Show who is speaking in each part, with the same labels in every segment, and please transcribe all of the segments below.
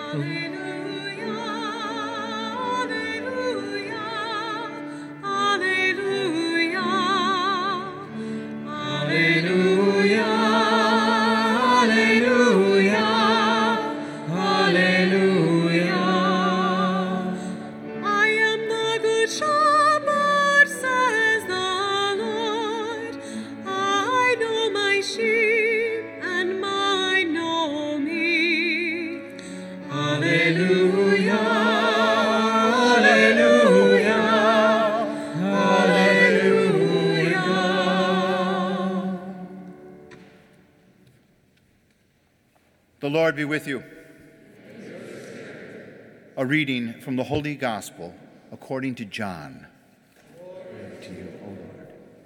Speaker 1: The Lord be with you. A reading from the Holy Gospel according to John. Glory to you, O Lord.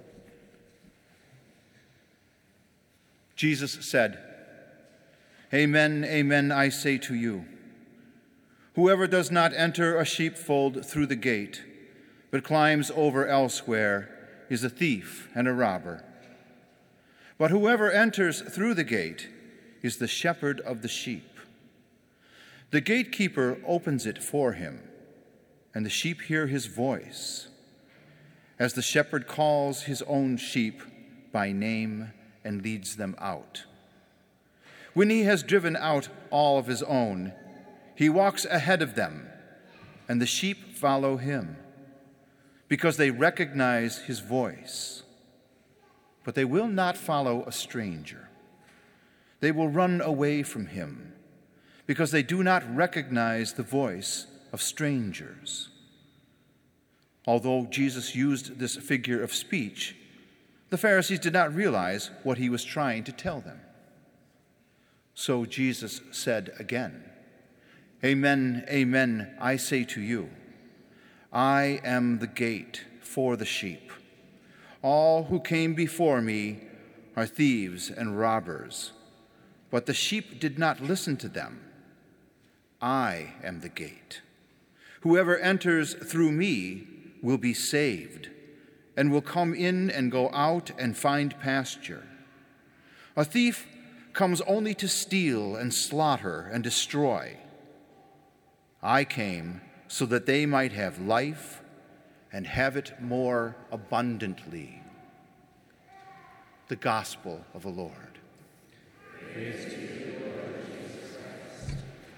Speaker 1: Jesus said, "Amen, amen, I say to you, whoever does not enter a sheepfold through the gate, but climbs over elsewhere, is a thief and a robber. But whoever enters through the gate is the shepherd of the sheep. The gatekeeper opens it for him, and the sheep hear his voice, as the shepherd calls his own sheep by name and leads them out. When he has driven out all of his own, he walks ahead of them, and the sheep follow him, because they recognize his voice. But they will not follow a stranger. They will run away from him, because they do not recognize the voice of strangers." Although Jesus used this figure of speech, the Pharisees did not realize what he was trying to tell them. So Jesus said again, "Amen, amen, I say to you, I am the gate for the sheep. All who came before me are thieves and robbers, but the sheep did not listen to them. I am the gate. Whoever enters through me will be saved, and will come in and go out and find pasture. A thief comes only to steal and slaughter and destroy. I came so that they might have life and have it more abundantly." The Gospel of the Lord. Praise to you, Lord Jesus Christ.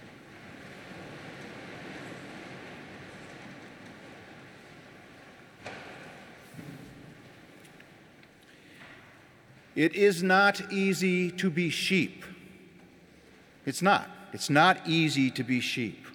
Speaker 1: It is not easy to be sheep. It's not. It's not easy to be sheep.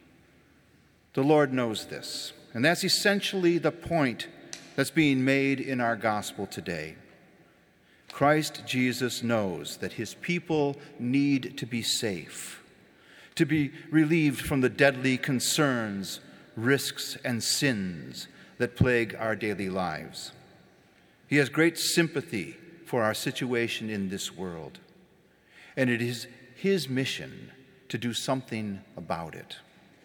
Speaker 1: The Lord knows this, and that's essentially the point that's being made in our gospel today. Christ Jesus knows that his people need to be safe, to be relieved from the deadly concerns, risks, and sins that plague our daily lives. He has great sympathy for our situation in this world, and it is his mission to do something about it.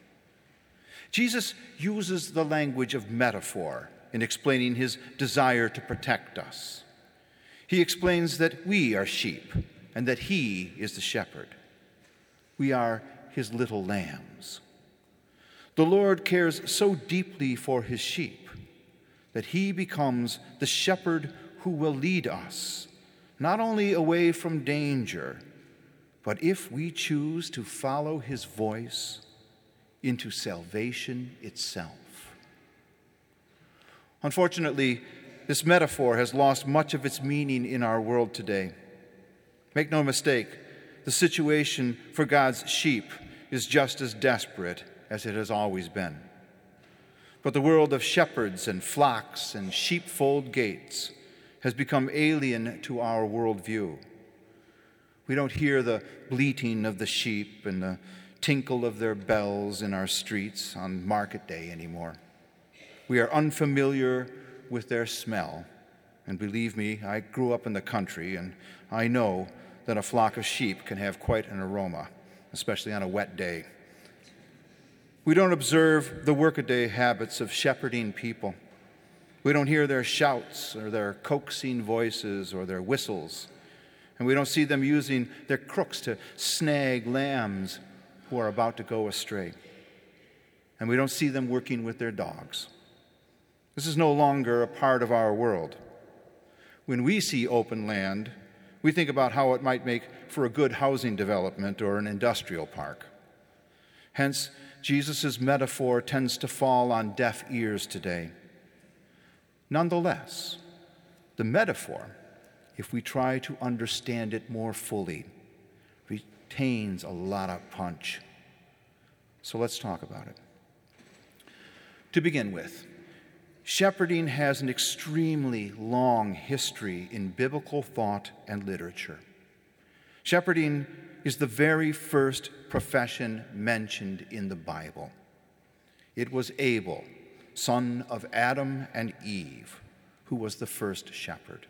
Speaker 1: Jesus uses the language of metaphor in explaining his desire to protect us. He explains that we are sheep and that he is the shepherd. We are his little lambs. The Lord cares so deeply for his sheep that he becomes the shepherd who will lead us, not only away from danger, but if we choose to follow his voice, into salvation itself. Unfortunately, this metaphor has lost much of its meaning in our world today. Make no mistake, the situation for God's sheep is just as desperate as it has always been. But the world of shepherds and flocks and sheepfold gates has become alien to our worldview. We don't hear the bleating of the sheep and the tinkle of their bells in our streets on market day anymore. We are unfamiliar with their smell. And believe me, I grew up in the country, and I know that a flock of sheep can have quite an aroma, especially on a wet day. We don't observe the workaday habits of shepherding people. We don't hear their shouts or their coaxing voices or their whistles. And we don't see them using their crooks to snag lambs who are about to go astray. And we don't see them working with their dogs. This is no longer a part of our world. When we see open land, we think about how it might make for a good housing development or an industrial park. Hence, Jesus' metaphor tends to fall on deaf ears today. Nonetheless, the metaphor, if we try to understand it more fully, retains a lot of punch. So let's talk about it. To begin with, shepherding has an extremely long history in biblical thought and literature. Shepherding is the very first profession mentioned in the Bible. It was Abel, son of Adam and Eve, who was the first shepherd.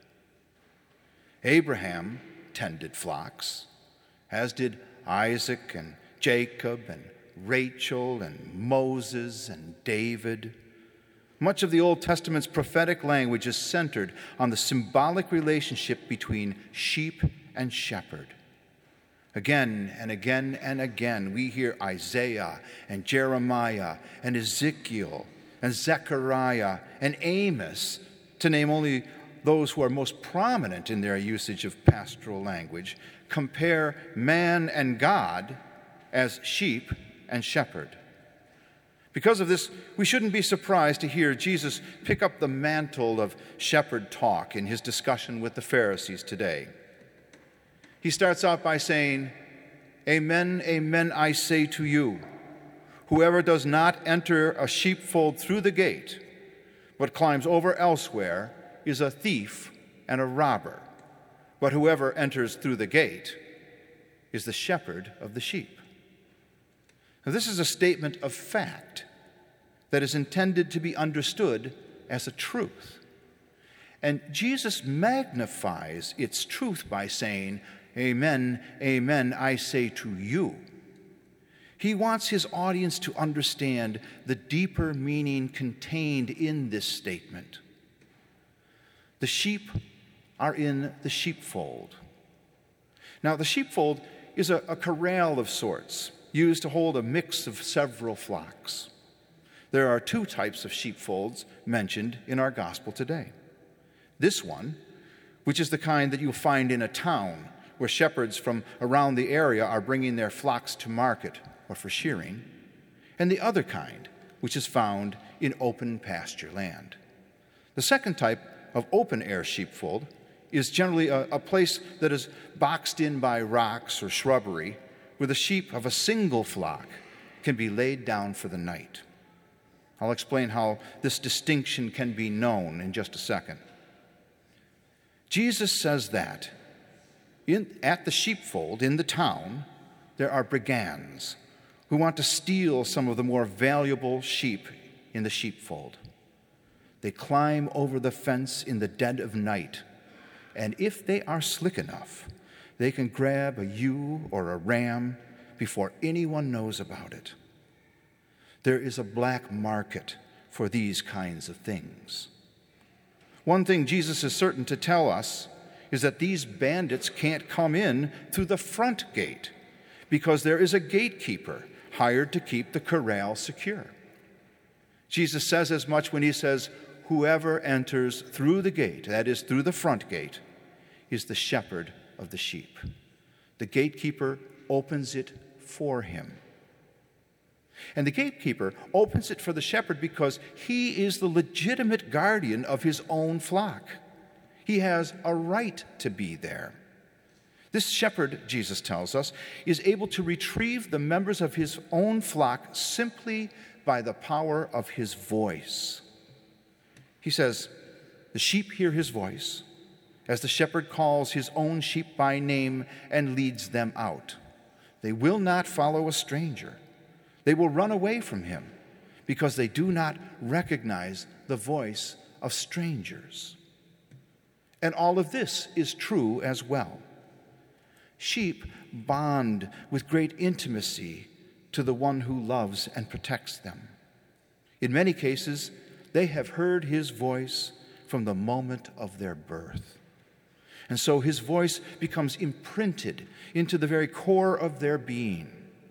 Speaker 1: Abraham tended flocks, as did Isaac and Jacob and Rachel and Moses and David. Much of the Old Testament's prophetic language is centered on the symbolic relationship between sheep and shepherd. Again and again and again, we hear Isaiah and Jeremiah and Ezekiel and Zechariah and Amos, to name only those who are most prominent in their usage of pastoral language, compare man and God as sheep and shepherd. Because of this, we shouldn't be surprised to hear Jesus pick up the mantle of shepherd talk in his discussion with the Pharisees today. He starts out by saying, "Amen, amen, I say to you, whoever does not enter a sheepfold through the gate, but climbs over elsewhere, is a thief and a robber. But whoever enters through the gate is the shepherd of the sheep." Now, this is a statement of fact that is intended to be understood as a truth. And Jesus magnifies its truth by saying, "Amen, amen, I say to you." He wants his audience to understand the deeper meaning contained in this statement. The sheep are in the sheepfold. Now, the sheepfold is a corral of sorts, used to hold a mix of several flocks. There are two types of sheepfolds mentioned in our gospel today. This one, which is the kind that you'll find in a town where shepherds from around the area are bringing their flocks to market or for shearing, and the other kind, which is found in open pasture land. The second type of open-air sheepfold is generally a place that is boxed in by rocks or shrubbery, where the sheep of a single flock can be laid down for the night. I'll explain how this distinction can be known in just a second. Jesus says that at the sheepfold in the town, there are brigands who want to steal some of the more valuable sheep in the sheepfold. They climb over the fence in the dead of night, and if they are slick enough, they can grab a ewe or a ram before anyone knows about it. There is a black market for these kinds of things. One thing Jesus is certain to tell us is that these bandits can't come in through the front gate because there is a gatekeeper hired to keep the corral secure. Jesus says as much when he says, "Whoever enters through the gate," that is, through the front gate, is the shepherd of the sheep. The gatekeeper opens it for him. And the gatekeeper opens it for the shepherd because he is the legitimate guardian of his own flock. He has a right to be there. This shepherd, Jesus tells us, is able to retrieve the members of his own flock simply by the power of his voice. He says, "The sheep hear his voice, as the shepherd calls his own sheep by name and leads them out. They will not follow a stranger. They will run away from him because they do not recognize the voice of strangers." And all of this is true as well. Sheep bond with great intimacy to the one who loves and protects them. In many cases, they have heard his voice from the moment of their birth. And so his voice becomes imprinted into the very core of their being.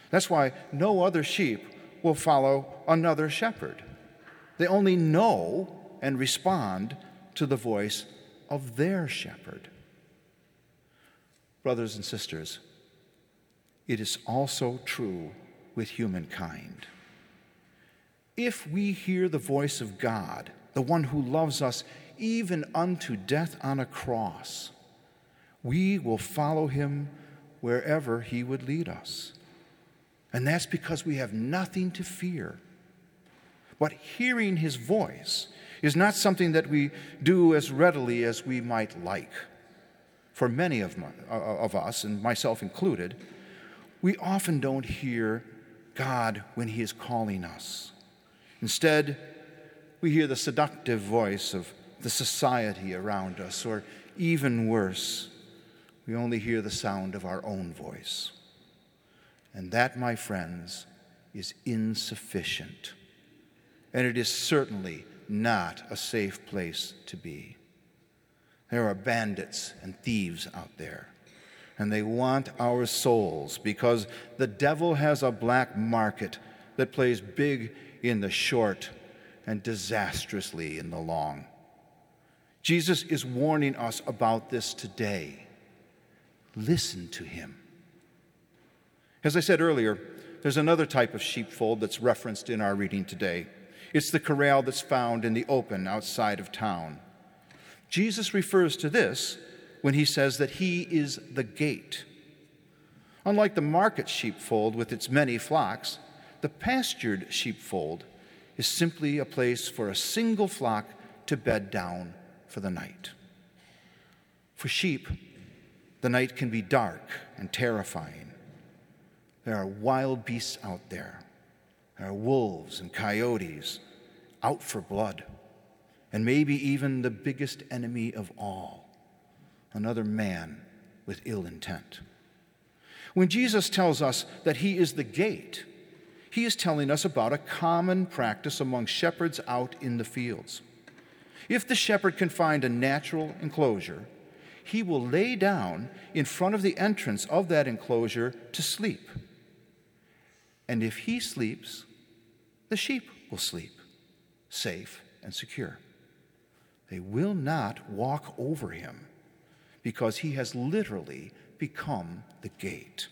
Speaker 1: That's why no other sheep will follow another shepherd. They only know and respond to the voice of their shepherd. Brothers and sisters, it is also true with humankind. If we hear the voice of God, the one who loves us even unto death on a cross, we will follow him wherever he would lead us. And that's because we have nothing to fear. But hearing his voice is not something that we do as readily as we might like. For many of us, and myself included, we often don't hear God when he is calling us. Instead, we hear the seductive voice of the society around us, or even worse, we only hear the sound of our own voice. And that, my friends, is insufficient. And it is certainly not a safe place to be. There are bandits and thieves out there, and they want our souls because the devil has a black market that plays big in the short and disastrously in the long. Jesus is warning us about this today. Listen to him. As I said earlier, there's another type of sheepfold that's referenced in our reading today. It's the corral that's found in the open outside of town. Jesus refers to this when he says that he is the gate. Unlike the market sheepfold with its many flocks, the pastured sheepfold is simply a place for a single flock to bed down for the night. For sheep, the night can be dark and terrifying. There are wild beasts out there. There are wolves and coyotes out for blood, and maybe even the biggest enemy of all, another man with ill intent. When Jesus tells us that he is the gate, he is telling us about a common practice among shepherds out in the fields. If the shepherd can find a natural enclosure, he will lay down in front of the entrance of that enclosure to sleep. And if he sleeps, the sheep will sleep, safe and secure. They will not walk over him because he has literally become the gate.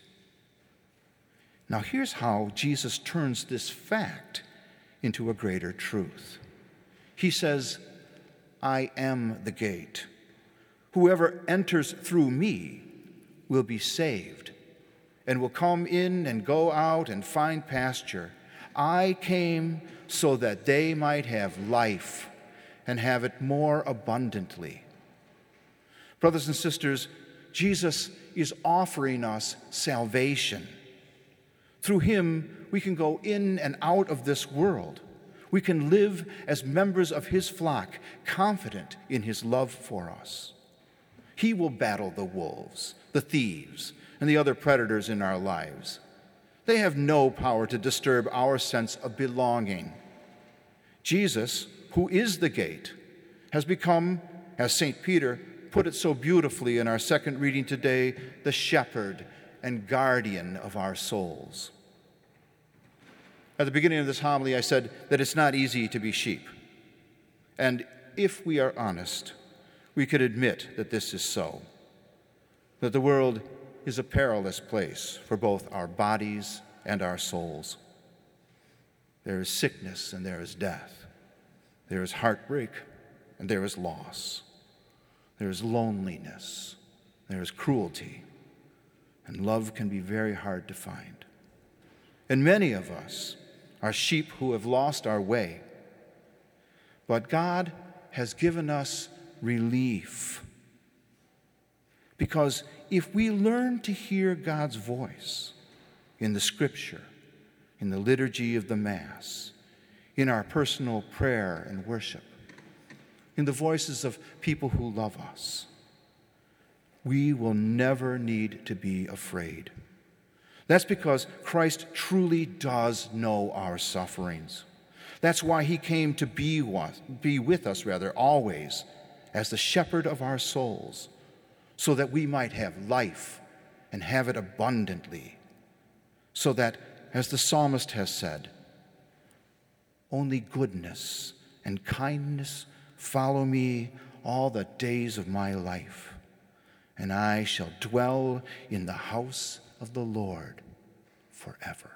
Speaker 1: Now, here's how Jesus turns this fact into a greater truth. He says, I am the gate. Whoever enters through me will be saved and will come in and go out and find pasture. I came so that they might have life and have it more abundantly. Brothers and sisters, Jesus is offering us salvation. Through him, we can go in and out of this world. We can live as members of his flock, confident in his love for us. He will battle the wolves, the thieves, and the other predators in our lives. They have no power to disturb our sense of belonging. Jesus, who is the gate, has become, as St. Peter put it so beautifully in our second reading today, the shepherd and guardian of our souls. At the beginning of this homily, I said that it's not easy to be sheep. And if we are honest, we could admit that this is so, that the world is a perilous place for both our bodies and our souls. There is sickness and there is death. There is heartbreak and there is loss. There is loneliness. There is cruelty. And love can be very hard to find. And many of us are sheep who have lost our way. But God has given us relief. Because if we learn to hear God's voice in the Scripture, in the liturgy of the Mass, in our personal prayer and worship, in the voices of people who love us, we will never need to be afraid. That's because Christ truly does know our sufferings. That's why he came to be with us, always, as the shepherd of our souls, so that we might have life and have it abundantly, so that, as the psalmist has said, only goodness and kindness follow me all the days of my life, and I shall dwell in the house of the Lord forever.